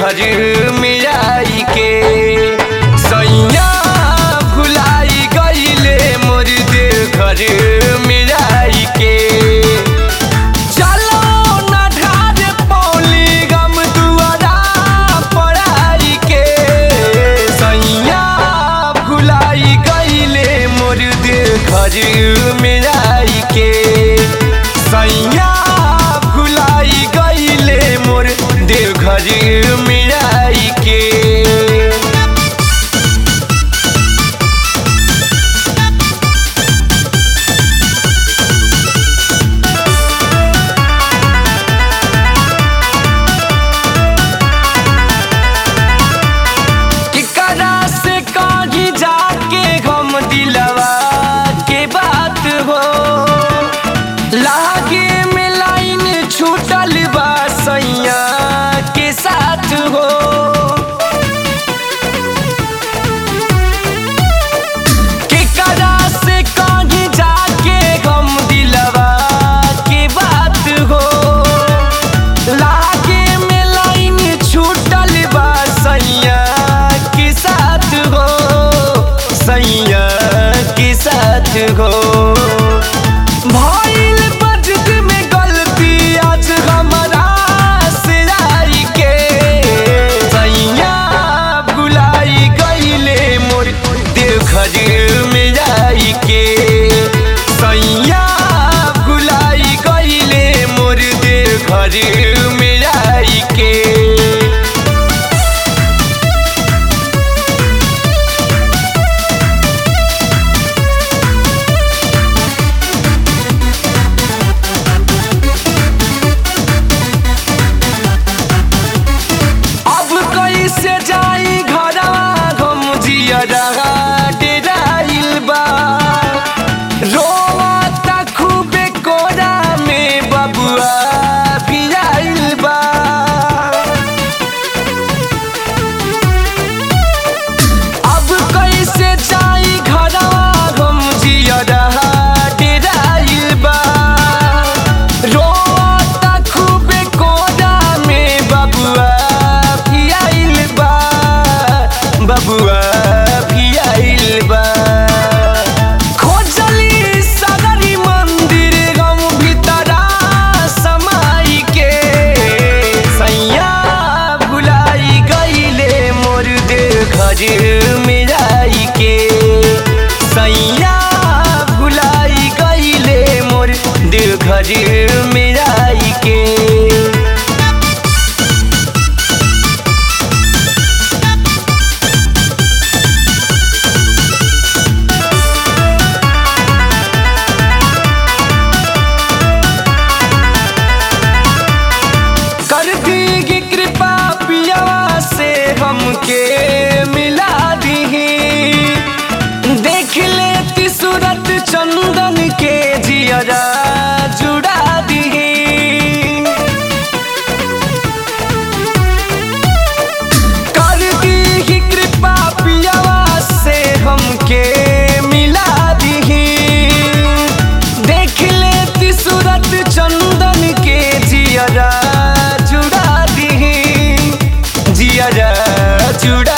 देवघर में आई के सैया भुलाई गईले मोर देवघर में आई के चलो न ढार पौली गम दुआरा पड़ाई के सैया भुलाई गईले मोर देवघर में आई के सैया भुलाई गईले मोर देवघर में आई के केकरा से कहीं जाके हम दिलवा के बात हो लागे में लाइन छूटल बा सैया के साथ हो केकरा से कहीं जाके हम दिलवा के बात हो लागे में लाइन छूटल बा सैया के साथ हो सैया के साथ हो भइल बजट में गलती आज हमरा से आई के सैया भुलाई गईले मोर देवघर में आई के सैया भुलाई गईले मोर देवघर में आई के अब कैसे जाई घरवा हम जियरा डेराइल बा रोता खूबे कोरा में बबुआ भी आइल बा अब कैसे जाई घरवा हम जियरा डेराइल बा रोता खूबे कोरा में बबुआ भी आइल बा बबुआ भी आइल बा खोजली सगरी मंदिर गम भीतरा समाई के सैया भुलाई गईले मोर देवघर में आई के सैया भुलाई गईले मोर देवघर में आई के कर दी कृपा पियावा से हमके मिला दी देख लेती सूरत चंदन के जियरा जुड़ा दी कर दी कृपा पियावा से हमके मिला दी देख लेती सूरत चंदन के जियरा जुड़ा दी जियरा जुड़ा